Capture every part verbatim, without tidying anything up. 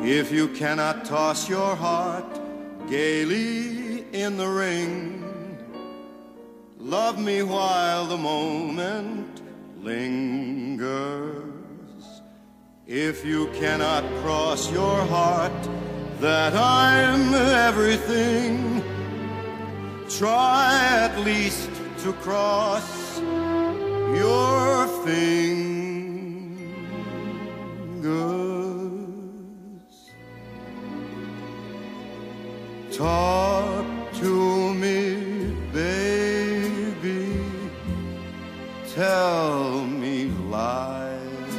If you cannot toss your heart gaily in the ring, love me while the moment lingers. If you cannot cross your heart that I'm everything, try at least to cross your fingers. Talk to me, baby, tell me lies,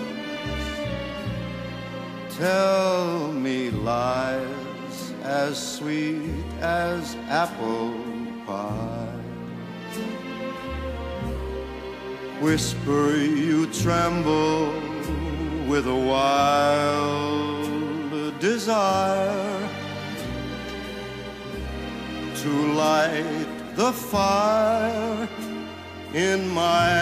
tell me lies as sweet as apple pie. Whisper you tremble with a wild desire to light the fire in my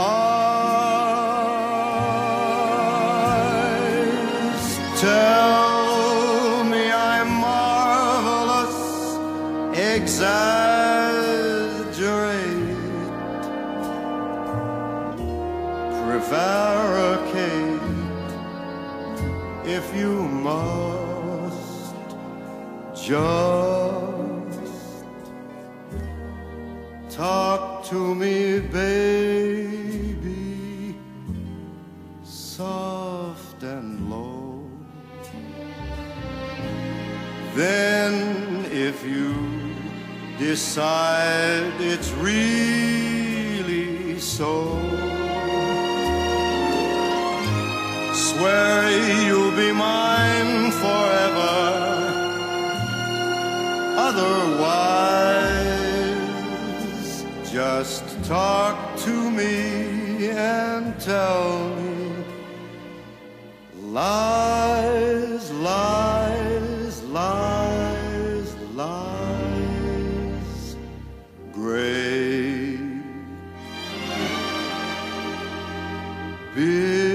eyes. Tell me I'm marvelous, exaggerate, prevaricate if you must. Just talk to me, baby, soft and low. Then if you decide it's really so, swear you'll be mine forever. Otherwise, just talk to me and tell me lies, lies, lies, lies, great big